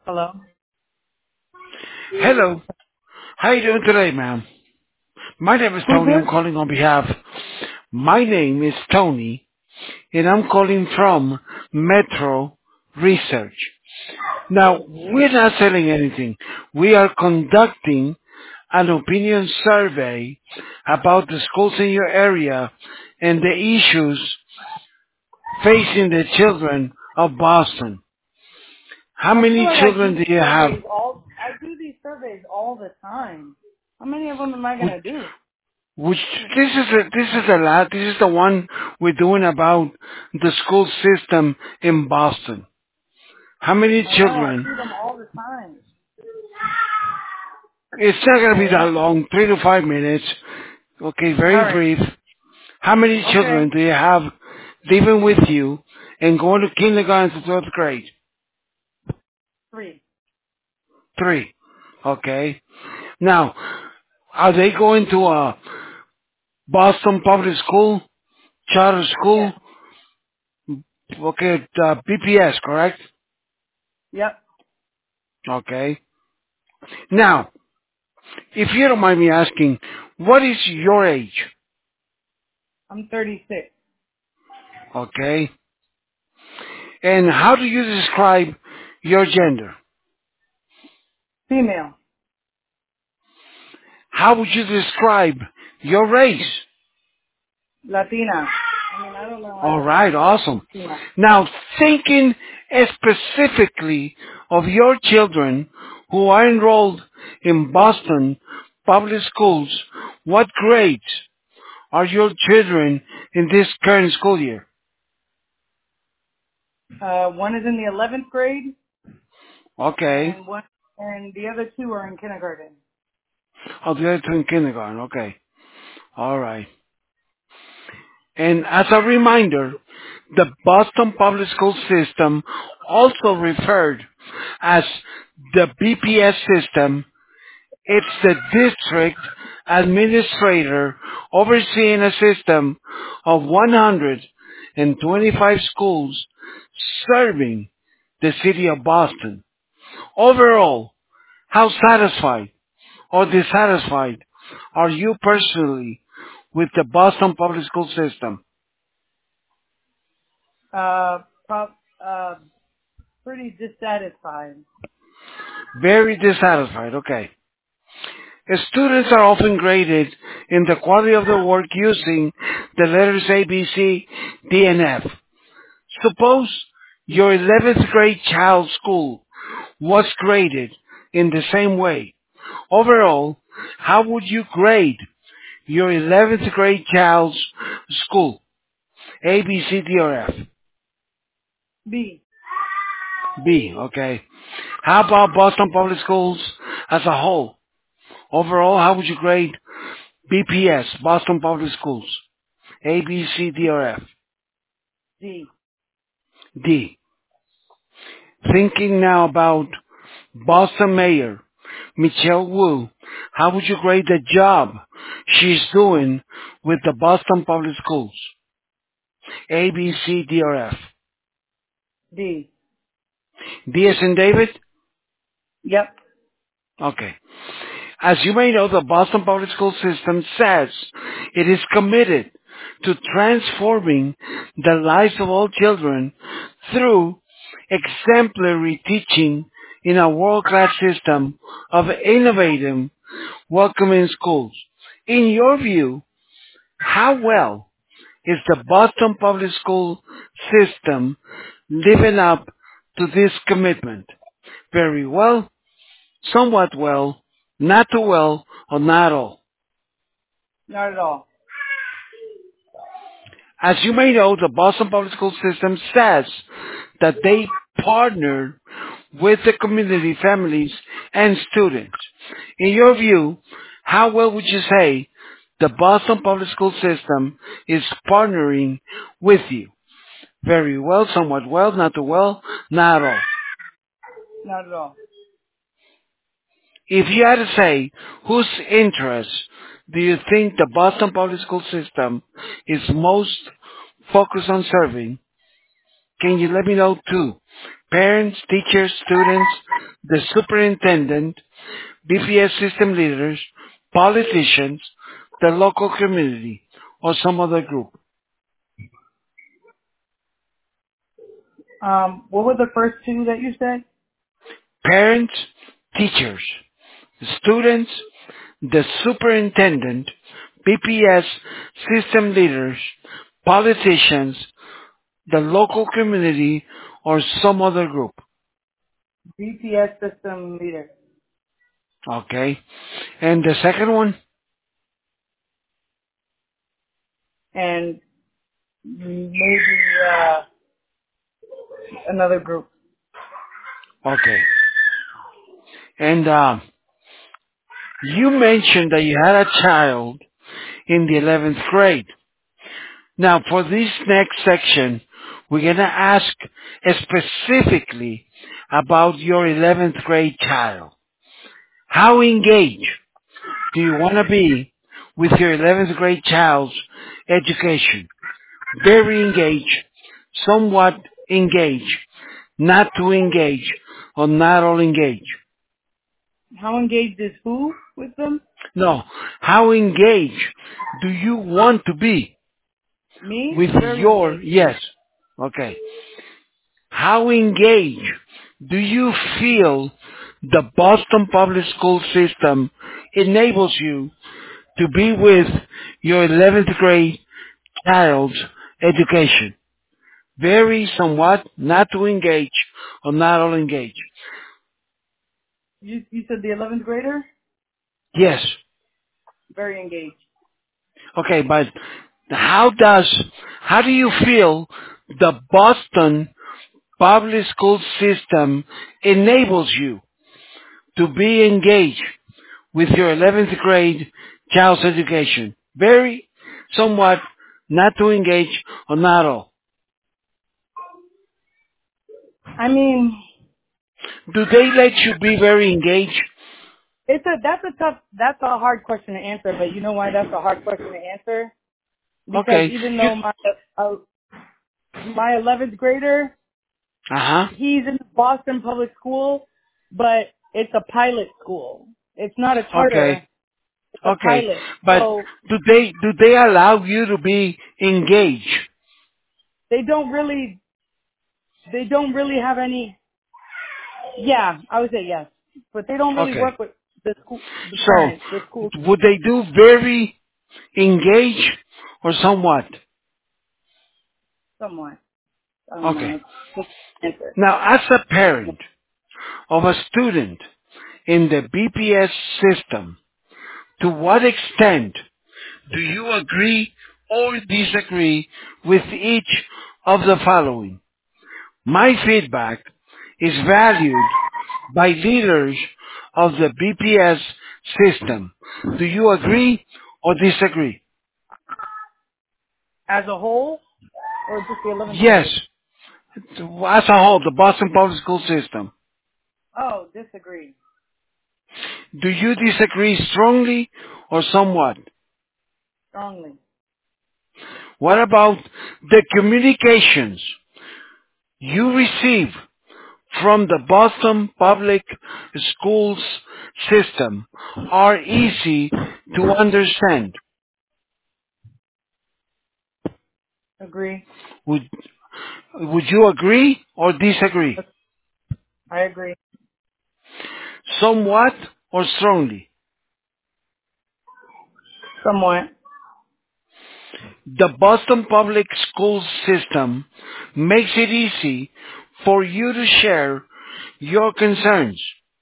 Hello. Hello. How you doing today, ma'am? My name is Who's Tony. I'm this? calling on behalf. My name is Tony, and I'm calling from Metro Research. Now, we're not selling anything. We are conducting an opinion survey about the schools in your area and the issues facing the children of Boston. How I feel many like I do children these do you have? surveys all. I do these surveys all the time. How many of them am I gonna do? Which this is a lot. This is the one we're doing about the school system in Boston. How many I know. I children? do them all the time. It's not going to be Okay. that long, 3 to 5 minutes. Okay, All very right. brief. How many Okay. children do you have living with you and going to kindergarten to 12th grade? 3. Three. Okay. Now, are they going to a Boston public school, charter school? Yes. Okay, BPS, correct? Yep. Okay. Now, if you don't mind me asking, what is your age? I'm 36. Okay. And how do you describe your gender? Female. How would you describe your race? Latina. I mean, I don't know. I All don't know. right, awesome. Latina. Now, thinking specifically of your children who are enrolled in Boston public schools, what grades are your children in this current school year? One is in the 11th grade, Okay. and the other two are in kindergarten. Oh, the other two in kindergarten. Okay. All right. And as a reminder, the Boston Public School System, also referred as the BPS system, it's the district administrator overseeing a system of 125 schools serving the city of Boston. Overall, how satisfied or dissatisfied are you personally with the Boston Public School System? Uh, prob- uh, Pretty dissatisfied. Very dissatisfied. Okay. Students are often graded in the quality of their work using the letters A, B, C, D, and F. Suppose your 11th grade child's school was graded in the same way. Overall, how would you grade your 11th grade child's school? A, B, C, D, or F? B. B, okay. How about Boston Public Schools as a whole? Overall, how would you grade BPS, Boston Public Schools? A, B, C, D, or F? D. D. Thinking now about Boston Mayor Michelle Wu, how would you grade the job she's doing with the Boston Public Schools? A, B, C, D, or F? D. D as in David? Yep. Okay. As you may know, the Boston Public School System says it is committed to transforming the lives of all children through exemplary teaching in a world-class system of innovative, welcoming schools. In your view, how well is the Boston Public School System living up to this commitment? Very well, somewhat well, not too well, or not at all. Not at all. As you may know, the Boston Public School System says that they partner with the community, families, and students. In your view, how well would you say the Boston Public School System is partnering with you? Very well, somewhat well, not too well, not at all. Not at all. If you had to say whose interests do you think the Boston Public School System is most focused on serving, can you let me know too? Parents, teachers, students, the superintendent, BPS system leaders, politicians, the local community, or some other group. What were the first two that you said? Parents, teachers, students, the superintendent, BPS system leaders, politicians, the local community, or some other group. GPS system leader Okay? And the second one? and maybe another group. Okay. And you mentioned that you had a child in the 11th grade. Now, for this next section, we're going to ask specifically about your 11th grade child. How engaged do you want to be with your 11th grade child's education? Very engaged, somewhat engaged, not too engaged, or not all engaged. How engaged is who with them? No, how engaged do you want to be Me? with Very your, engaged. yes, okay. How engaged do you feel the Boston Public School system enables you to be with your 11th grade child's education? Very, somewhat, not to engage, or not all engaged. You said the 11th grader? Yes. Very engaged. Okay, but how do you feel the Boston public school system enables you to be engaged with your 11th grade child's education? Very, somewhat, not to engage, or not all. I mean, Do they let you be very engaged? that's a hard question to answer, but you know why that's a hard question to answer? Because Okay. even though uh, my 11th grader, Uh-huh. he's in Boston Public School, but it's a pilot school. It's not a Okay. charter, it's a Okay. pilot. But So do they allow you to be engaged? they don't really, have any, yeah, I would say yes. But they don't really Okay. work with the So, parents, the school, would they do very engaged or somewhat? someone. I don't Okay. know. It's answer. Now, as a parent of a student in the BPS system, to what extent do you agree or disagree with each of the following? My feedback is valued by leaders of the BPS system. Do you agree or disagree? As a whole, or just the 11th Yes, grader? as a whole, the Boston Public School system. Oh, disagree. Do you disagree strongly or somewhat? Strongly. What about the communications you receive from the Boston Public Schools system are easy to understand? Agree. Would, would you agree or disagree? I agree. Somewhat or strongly? Somewhat. The Boston Public Schools system makes it easy for you to share your concerns.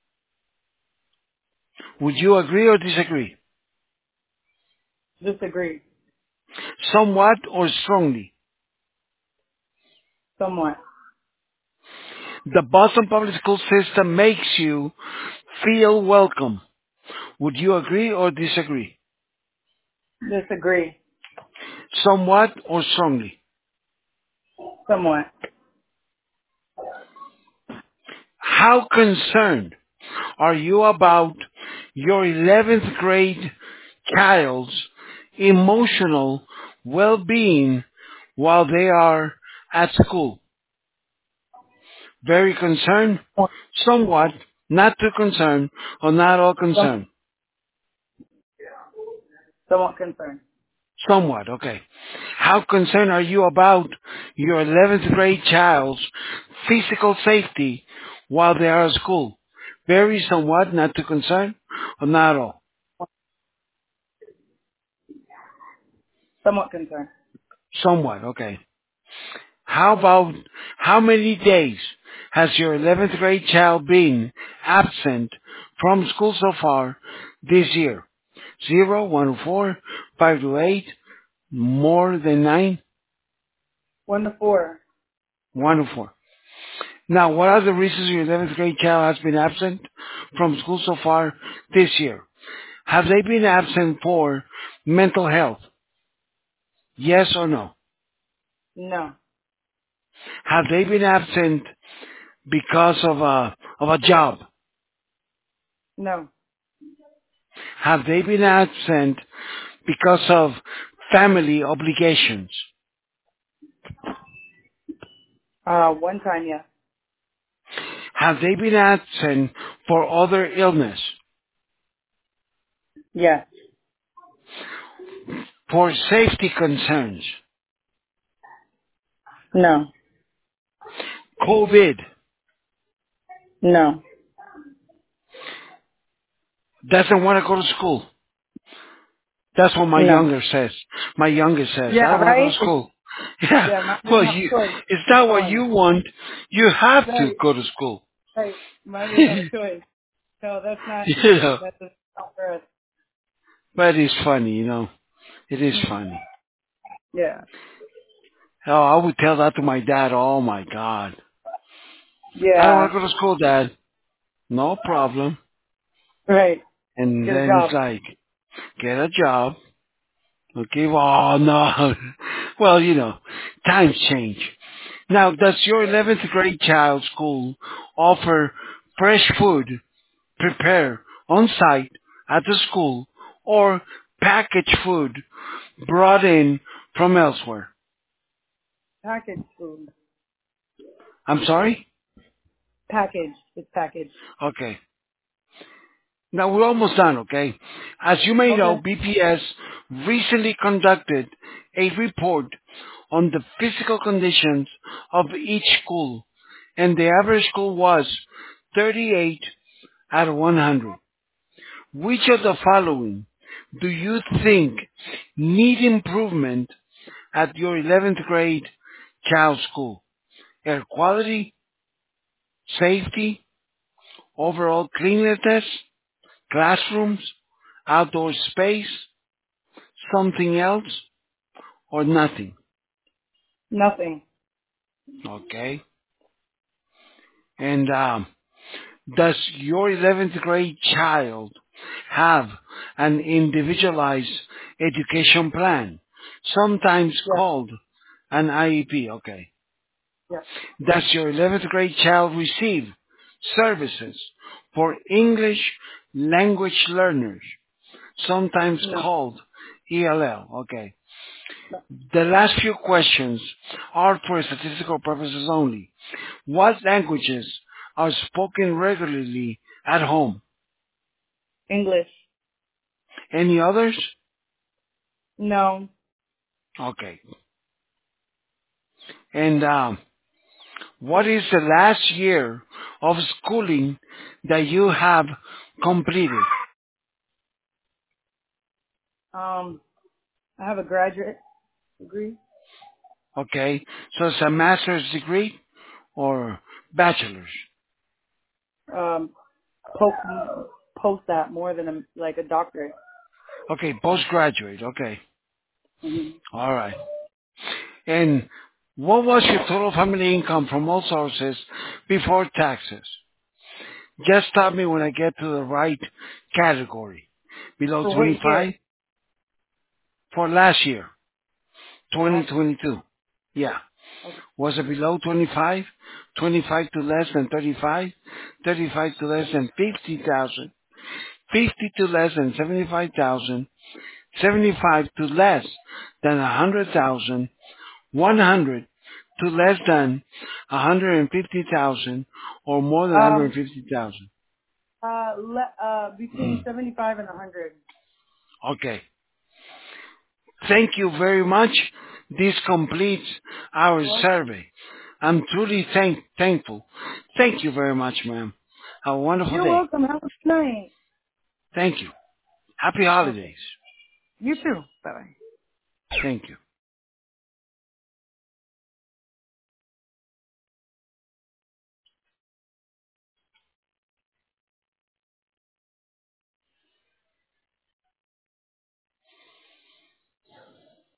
Would you agree or disagree? Disagree. Somewhat or strongly? Somewhat. The Boston Public School system makes you feel welcome. Would you agree or disagree? Disagree. Somewhat or strongly? Somewhat. How concerned are you about your 11th grade child's emotional well-being while they are at school? Very concerned? Somewhat. Not too concerned, or not all Some, concerned? somewhat concerned. Somewhat, okay. How concerned are you about your 11th grade child's physical safety while they are at school? Very somewhat, not too concerned, or not at all? Somewhat concerned. Somewhat, okay. How about how many days has your 11th grade child been absent from school so far this year? 0, 1 to 4, 5 to 8, more than 9, 1 to 4. 1 to 4. Now, what are the reasons your 11th grade child has been absent from school so far this year? Have they been absent for mental health? Yes or no? No. Have they been absent because of a job? No. Have they been absent because of family obligations? One time, yes. Have they been absent for other illness? Yes. For safety concerns? No. COVID? No. Doesn't want to go to school? That's what my No. younger says. My youngest says, I Yeah, don't want to go right? to school. Yeah. Yeah, mine Well, didn't have a choice. it's not what Going. you want. You have to Right. go to school. Right. Mine didn't have a choice. No, that's not, You know. that's not for us. But it's funny, you know. It is Mm. funny. Yeah. Oh, I would tell that to my dad. Oh my God. I don't Yeah. want to go to school, Dad. No problem. Right. And Get a then it's job. like, get a job. Okay, well, oh no. Well, you know, times change. Now, does your 11th grade child school offer fresh food prepared on site at the school or packaged food brought in from elsewhere? Packaged food. I'm sorry? Packaged. It's packaged. Okay. Now we're almost done, okay? As you may know, Okay. BPS recently conducted a report on the physical conditions of each school, and the average score was 38 out of 100. Which of the following do you think need improvement at your 11th grade child school? Air quality, safety, overall cleanliness, classrooms, outdoor space, something else, or nothing? Nothing. Okay. And does your 11th grade child have an individualized education plan, sometimes Yeah. called an IEP? Okay. Yeah. Does your 11th grade child receive services for English language learners, sometimes No. called ELL? Okay. No. The last few questions are for statistical purposes only. What languages are spoken regularly at home? English. Any others? No. Okay. And what is the last year of schooling that you have completed? I have a graduate degree. Okay. So it's a master's degree or bachelor's? Um, post, post that more than like a doctorate. Okay, postgraduate. Okay. Hmm. All right. And what was your total family income from all sources before taxes? Just stop me when I get to the right category. Below For what year? 25? For last year, Last year. 2022. Yeah. Okay. Was it below 25? 25 to less than 35? 35 to less than 50,000? 50 to less than 75,000? 75 to less than 100,000? 100 to less than 150,000 or more than Um, 150,000? between 75 and 100. Okay. Thank you very much. This completes our You're welcome. survey. I'm truly thankful. Thank you very much, ma'am. Have a wonderful You're day. welcome. Have a good night. Thank you. Happy Okay. holidays. You too. Bye-bye. Thank you.